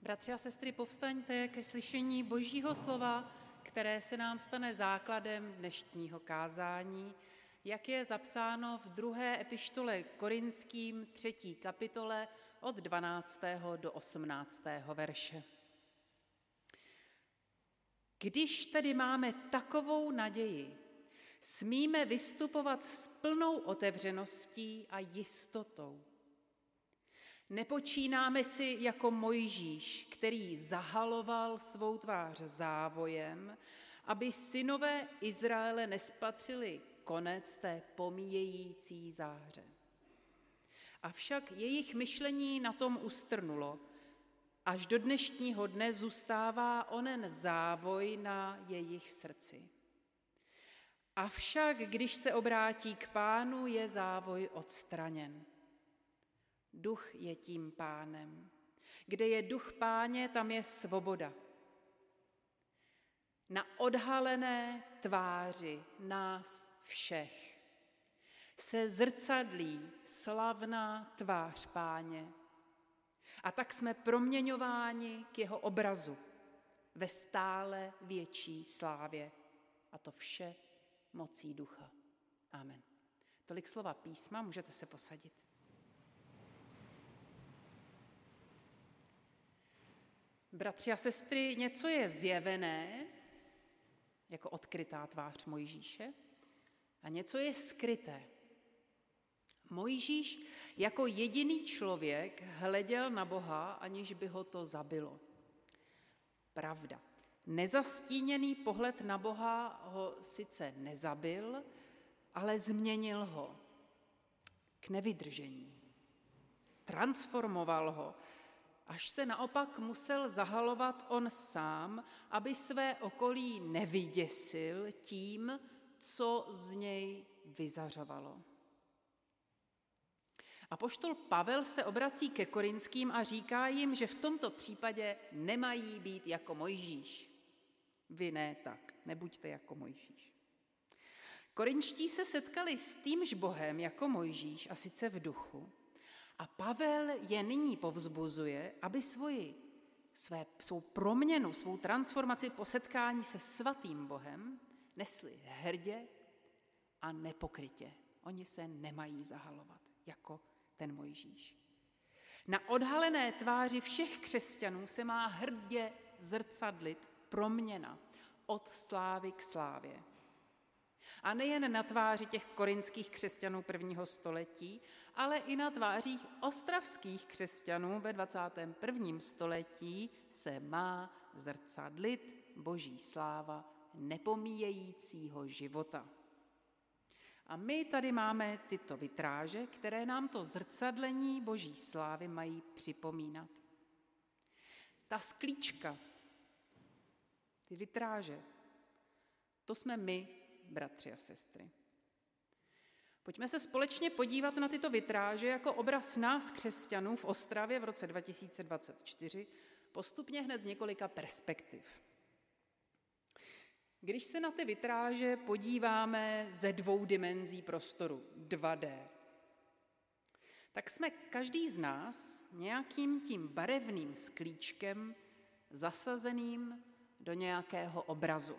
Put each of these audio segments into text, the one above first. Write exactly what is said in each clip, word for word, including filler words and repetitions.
Bratři a sestry, povstaňte ke slyšení Božího slova, které se nám stane základem dnešního kázání, jak je zapsáno v druhé epištole Korinským třetí kapitole od dvanáctého do osmnáctého verše. Když tedy máme takovou naději, smíme vystupovat s plnou otevřeností a jistotou. Nepočínáme si jako Mojžíš, který zahaloval svou tvář závojem, aby synové Izraele nespatřili konec té pomíjející záře. Avšak jejich myšlení na tom ustrnulo. Až do dnešního dne zůstává onen závoj na jejich srdci. Avšak když se obrátí k Pánu, je závoj odstraněn. Duch je tím Pánem. Kde je duch Páně, tam je svoboda. Na odhalené tváři nás všech se zrcadlí slavná tvář Páně. A tak jsme proměňováni k jeho obrazu ve stále větší slávě. A to vše mocí ducha. Amen. Tolik slova písma, můžete se posadit. Bratři a sestry, něco je zjevené, jako odkrytá tvář Mojžíše, a něco je skryté. Mojžíš jako jediný člověk hleděl na Boha, aniž by ho to zabilo. Pravda. Nezastíněný pohled na Boha ho sice nezabil, ale změnil ho k nevydržení. Transformoval ho, až se naopak musel zahalovat on sám, aby své okolí nevyděsil tím, co z něj vyzařovalo. Apoštol Pavel se obrací ke Korinským a říká jim, že v tomto případě nemají být jako Mojžíš. Vy ne tak, nebuďte jako Mojžíš. Korinští se setkali s týmž Bohem jako Mojžíš, a sice v duchu. A Pavel je nyní povzbuzuje, aby svoji, své, svou proměnu, svou transformaci po setkání se svatým Bohem nesli hrdě a nepokrytě. Oni se nemají zahalovat jako ten Mojžíš. Na odhalené tváři všech křesťanů se má hrdě zrcadlit proměna od slávy k slávě. A nejen na tváři těch korinských křesťanů prvního století, ale i na tvářích ostravských křesťanů ve dvacátém prvním století se má zrcadlit Boží sláva nepomíjejícího života. A my tady máme tyto vitráže, které nám to zrcadlení Boží slávy mají připomínat. Ta sklíčka, ty vitráže, to jsme my, bratři a sestry. Pojďme se společně podívat na tyto vitráže jako obraz nás, křesťanů, v Ostravě v roce dva tisíce dvacet čtyři, postupně hned z několika perspektiv. Když se na ty vitráže podíváme ze dvou dimenzí prostoru, dva dé, tak jsme každý z nás nějakým tím barevným sklíčkem zasazeným do nějakého obrazu.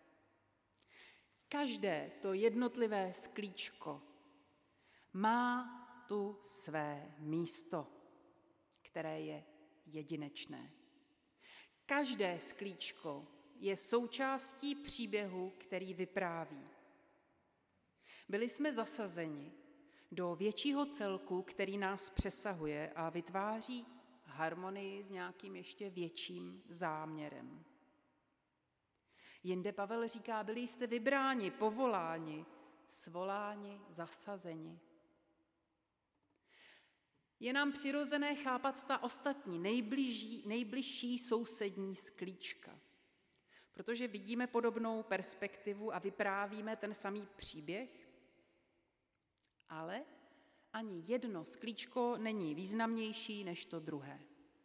Každé to jednotlivé sklíčko má tu své místo, které je jedinečné. Každé sklíčko je součástí příběhu, který vypráví. Byli jsme zasazeni do většího celku, který nás přesahuje a vytváří harmonii s nějakým ještě větším záměrem. Jinde Pavel říká, byli jste vybráni, povoláni, svoláni, zasazeni. Je nám přirozené chápat ta ostatní, nejbližší, nejbližší sousední sklíčka, protože vidíme podobnou perspektivu a vyprávíme ten samý příběh, ale ani jedno sklíčko není významnější než to druhé.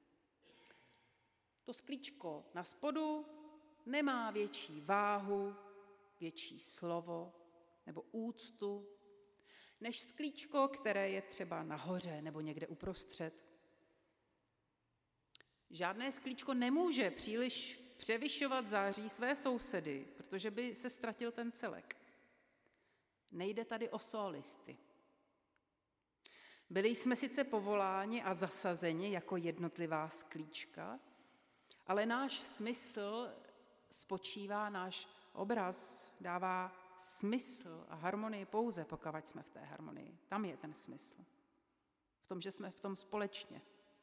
To sklíčko na spodu nemá větší váhu, větší slovo nebo úctu, než sklíčko, které je třeba nahoře nebo někde uprostřed. Žádné sklíčko nemůže příliš převyšovat září své sousedy, protože by se ztratil ten celek. Nejde tady o sólisty. Byli jsme sice povoláni a zasazeni jako jednotlivá sklíčka, ale náš smysl spočívá, náš obraz dává smysl a harmonii pouze, pokud jsme v té harmonii. Tam je ten smysl. V tom, že jsme v tom společně.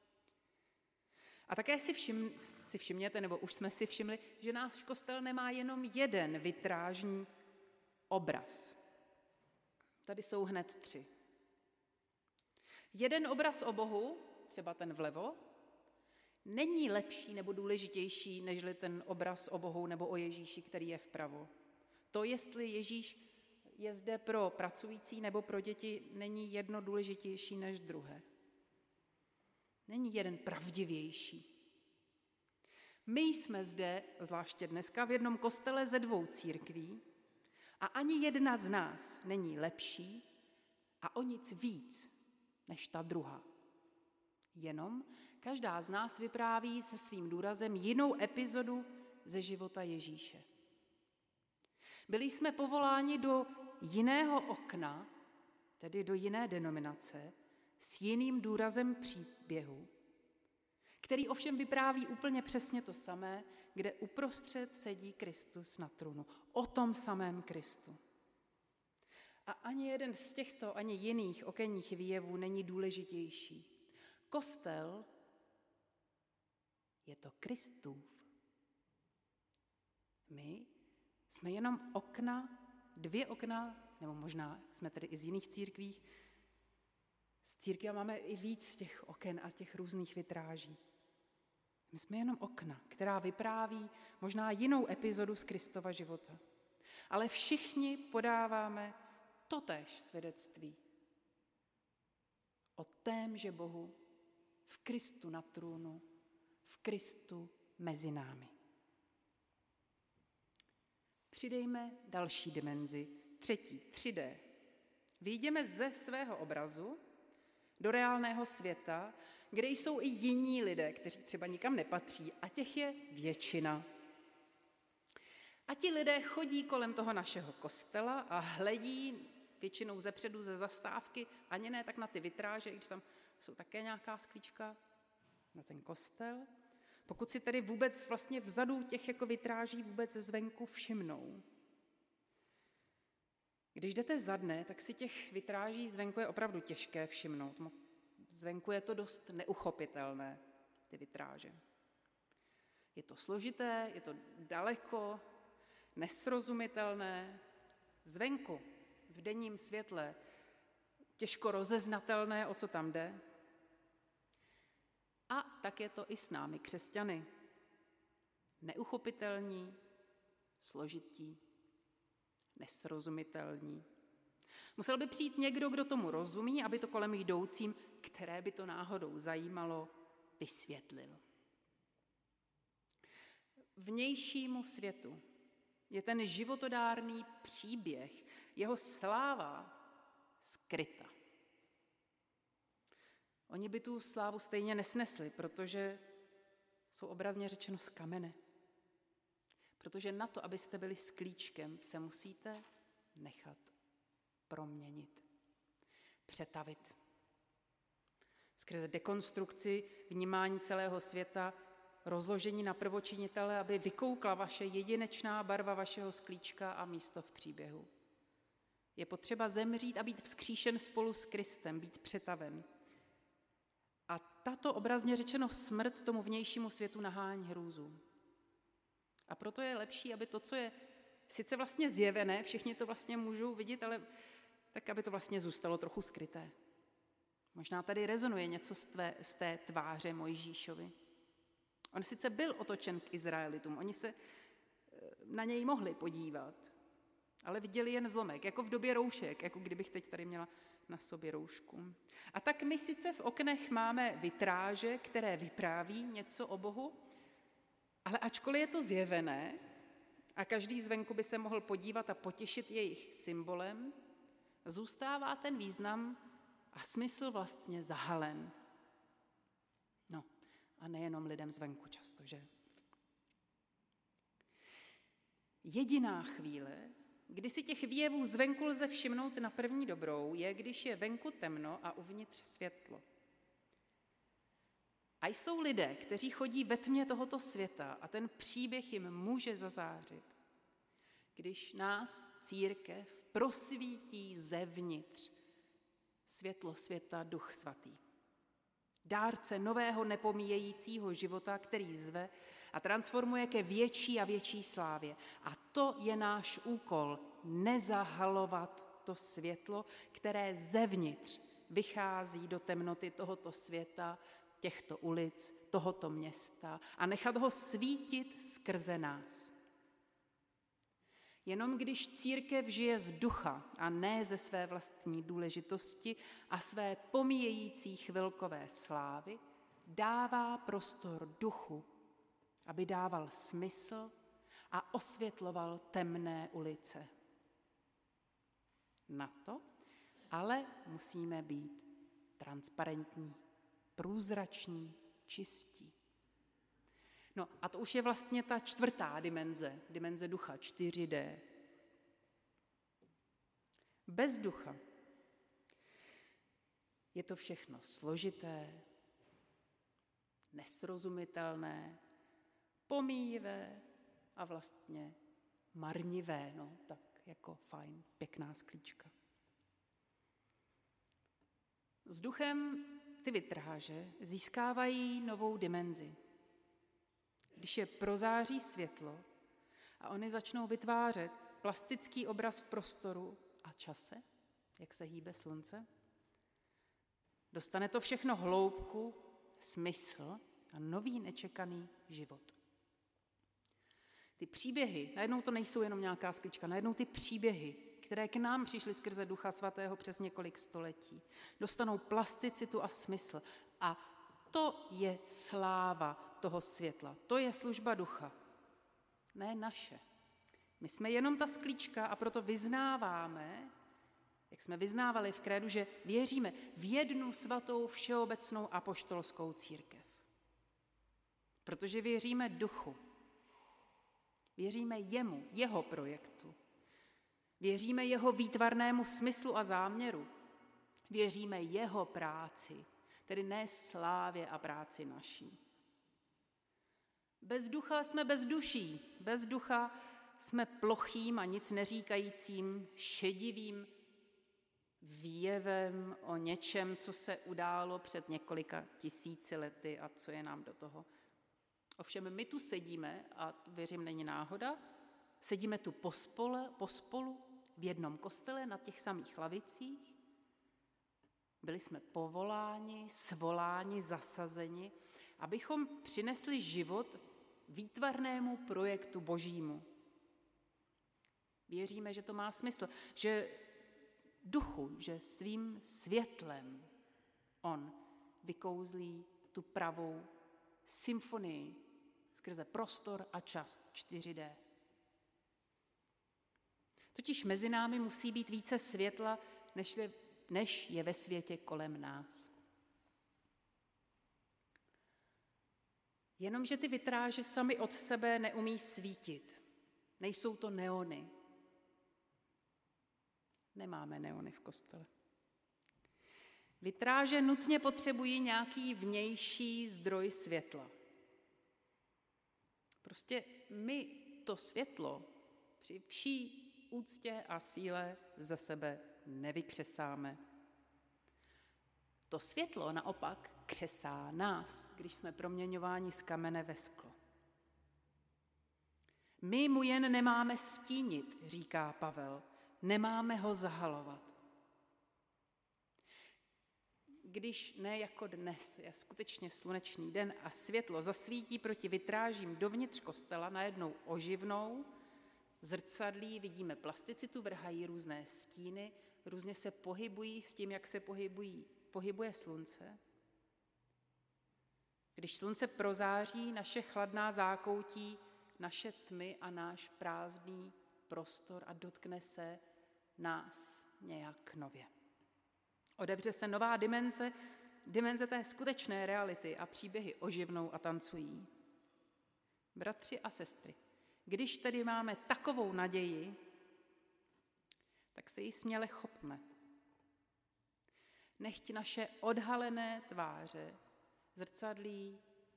A také si, všim, si všimněte, nebo už jsme si všimli, že náš kostel nemá jenom jeden vitrážní obraz. Tady jsou hned tři. Jeden obraz o Bohu, třeba ten vlevo, není lepší nebo důležitější, nežli ten obraz o Bohu nebo o Ježíši, který je vpravo. To, jestli Ježíš je zde pro pracující nebo pro děti, není jedno důležitější než druhé. Není jeden pravdivější. My jsme zde, zvláště dneska, v jednom kostele ze dvou církví a ani jedna z nás není lepší a o nic víc než ta druhá. Jenom každá z nás vypráví se svým důrazem jinou epizodu ze života Ježíše. Byli jsme povoláni do jiného okna, tedy do jiné denominace, s jiným důrazem příběhu, který ovšem vypráví úplně přesně to samé, kde uprostřed sedí Kristus na trůnu. O tom samém Kristu. A ani jeden z těchto, ani jiných okenních výjevů není důležitější. Kostel je to Kristův. My jsme jenom okna, dvě okna, nebo možná jsme tedy i z jiných církví. Z církví máme i víc těch oken a těch různých vitráží. My jsme jenom okna, která vypráví možná jinou epizodu z Kristova života. Ale všichni podáváme totéž svědectví o témže Bohu v Kristu na trůnu, v Kristu mezi námi. Přidejme další dimenzi, třetí, tři dé. Vyjdeme ze svého obrazu do reálného světa, kde jsou i jiní lidé, kteří třeba nikam nepatří, a těch je většina. A ti lidé chodí kolem toho našeho kostela a hledí většinou zepředu ze zastávky, ani ne tak na ty vitráže, i když tam jsou také nějaká sklíčka, na ten kostel. Pokud si tedy vůbec vlastně vzadu těch jako vitráží vůbec zvenku všimnou. Když jdete za dne, tak si těch vitráží zvenku je opravdu těžké všimnout. Zvenku je to dost neuchopitelné, ty vitráže. Je to složité, je to daleko, nesrozumitelné. Zvenku, v denním světle, těžko rozeznatelné, o co tam jde. A tak je to i s námi, křesťany. Neuchopitelní, složití, nesrozumitelní. Musel by přijít někdo, kdo tomu rozumí, aby to kolem jdoucím, které by to náhodou zajímalo, vysvětlil. Vnějšímu světu je ten životodárný příběh, jeho sláva skryta. Oni by tu slávu stejně nesnesli, protože jsou obrazně řečeno z kamene. Protože na to, abyste byli sklíčkem, se musíte nechat proměnit, přetavit. Skrze dekonstrukci vnímání celého světa, rozložení na prvočinitele, aby vykoukla vaše jedinečná barva vašeho sklíčka a místo v příběhu. Je potřeba zemřít a být vzkříšen spolu s Kristem, být přetaven. A tato obrazně řečeno smrt tomu vnějšímu světu nahání hrůzu. A proto je lepší, aby to, co je sice vlastně zjevené, všichni to vlastně můžou vidět, ale tak, aby to vlastně zůstalo trochu skryté. Možná tady rezonuje něco z, tvé, z té tváře Mojžíšovi. On sice byl otočen k Izraelitům, oni se na něj mohli podívat, ale viděli jen zlomek, jako v době roušek, jako kdybych teď tady měla na sobě roušku. A tak my sice v oknech máme vitráže, které vypráví něco o Bohu, ale ačkoliv je to zjevené a každý zvenku by se mohl podívat a potěšit jejich symbolem, zůstává ten význam a smysl vlastně zahalen. No A nejenom lidem zvenku často, že? Jediná chvíle, kdy si těch výjevů zvenku lze všimnout na první dobrou, je, když je venku temno a uvnitř světlo. A jsou lidé, kteří chodí ve tmě tohoto světa a ten příběh jim může zazářit, když nás církev prosvítí zevnitř světlo světa Duch Svatý. Dárce nového nepomíjejícího života, který zve a transformuje ke větší a větší slávě. A to je náš úkol, nezahalovat to světlo, které zevnitř vychází do temnoty tohoto světa, těchto ulic, tohoto města a nechat ho svítit skrze nás. Jenom když církev žije z ducha a ne ze své vlastní důležitosti a své pomíjející chvilkové slávy, dává prostor duchu, aby dával smysl a osvětloval temné ulice. Na to ale musíme být transparentní, průzrační, čistí. No a to už je vlastně ta čtvrtá dimenze, dimenze ducha, čtyři dé. Bez ducha je to všechno složité, nesrozumitelné, pomíjivé a vlastně marnivé, no tak jako fajn, pěkná sklíčka. S duchem ty vitráže získávají novou dimenzi. Když je prozáří světlo a oni začnou vytvářet plastický obraz v prostoru a čase, jak se hýbe slunce, dostane to všechno hloubku, smysl a nový nečekaný život. Ty příběhy, najednou to nejsou jenom nějaká sklička, najednou ty příběhy, které k nám přišly skrze Ducha Svatého přes několik století, dostanou plasticitu a smysl. A to je sláva toho světla, to je služba ducha, ne naše. My jsme jenom ta sklíčka a proto vyznáváme, jak jsme vyznávali v krédu, že věříme v jednu svatou všeobecnou apoštolskou církev. Protože věříme duchu, věříme jemu, jeho projektu, věříme jeho výtvarnému smyslu a záměru, věříme jeho práci, tedy ne slávě a práci naší. Bez ducha jsme bez duší, bez ducha jsme plochým a nic neříkajícím, šedivým výjevem o něčem, co se událo před několika tisíci lety a co je nám do toho. Ovšem my tu sedíme, a to věřím není náhoda, sedíme tu pospole, pospolu v jednom kostele na těch samých lavicích. Byli jsme povoláni, svoláni, zasazeni, abychom přinesli život výtvarnému projektu božímu. Věříme, že to má smysl, že duchu, že svým světlem on vykouzlí tu pravou symfonii skrze prostor a čas čtyři dé. Totiž mezi námi musí být více světla, než je, než je ve světě kolem nás. Jenomže ty vitráže sami od sebe neumí svítit. Nejsou to neony. Nemáme neony v kostele. Vitráže nutně potřebují nějaký vnější zdroj světla. Prostě my to světlo při vší úctě a síle ze sebe nevykřesáme. To světlo naopak křesá nás, když jsme proměňováni z kamene ve sklo. My mu jen nemáme stínit, říká Pavel, nemáme ho zahalovat. Když ne jako dnes je skutečně slunečný den a světlo zasvítí proti vitrážím dovnitř kostela najednou oživnou, zrcadlí, vidíme plasticitu, vrhají různé stíny, různě se pohybují s tím, jak se pohybují, pohybuje slunce. Když slunce prozáří naše chladná zákoutí, naše tmy a náš prázdný prostor a dotkne se nás nějak nově. Odevře se nová dimenze dimenze té skutečné reality a příběhy oživnou a tancují. Bratři a sestry, když tedy máme takovou naději, tak se ji směle chopme. Nechť naše odhalené tváře zrcadlí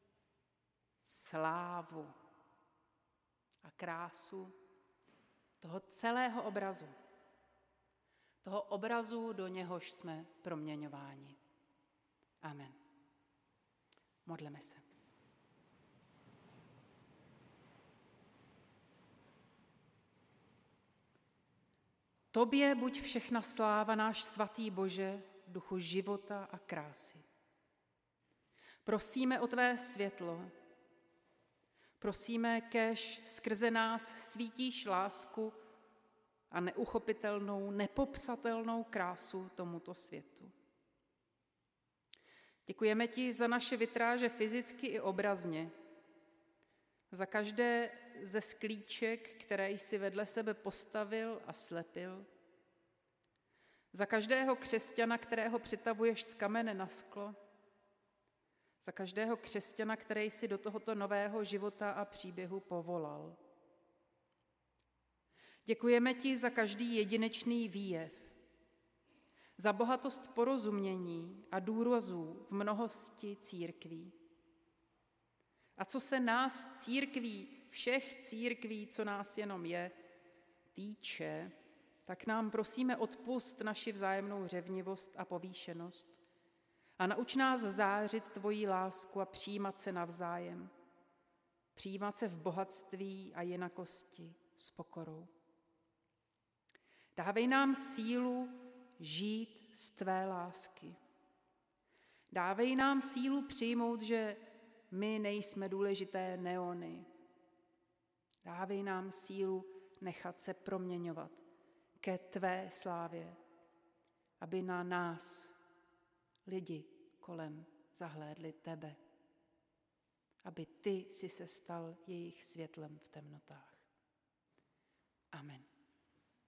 slávu a krásu toho celého obrazu. Toho obrazu, do něhož jsme proměňováni. Amen. Modleme se. Tobě buď všechna sláva, náš svatý Bože, duchu života a krásy. Prosíme o tvé světlo. Prosíme, kéž skrze nás svítíš lásku a neuchopitelnou, nepopsatelnou krásu tomuto světu. Děkujeme ti za naše vitráže fyzicky i obrazně, za každé ze sklíček, které jsi vedle sebe postavil a slepil, za každého křesťana, kterého přitavuješ z kamene na sklo, za každého křesťana, který jsi do tohoto nového života a příběhu povolal. Děkujeme ti za každý jedinečný výjev, za bohatost porozumění a důrazů v mnohosti církví. A co se nás církví, všech církví, co nás jenom je, týče, tak nám prosíme odpusť naši vzájemnou řevnivost a povýšenost a nauč nás zářit tvoji lásku a přijímat se navzájem, přijímat se v bohatství a jinakosti s pokorou. Dávej nám sílu žít z tvé lásky. Dávej nám sílu přijmout, že my nejsme důležité neony. Dávej nám sílu nechat se proměňovat ke tvé slávě, aby na nás lidi kolem zahlédli tebe, aby ty si se stal jejich světlem v temnotách. Amen.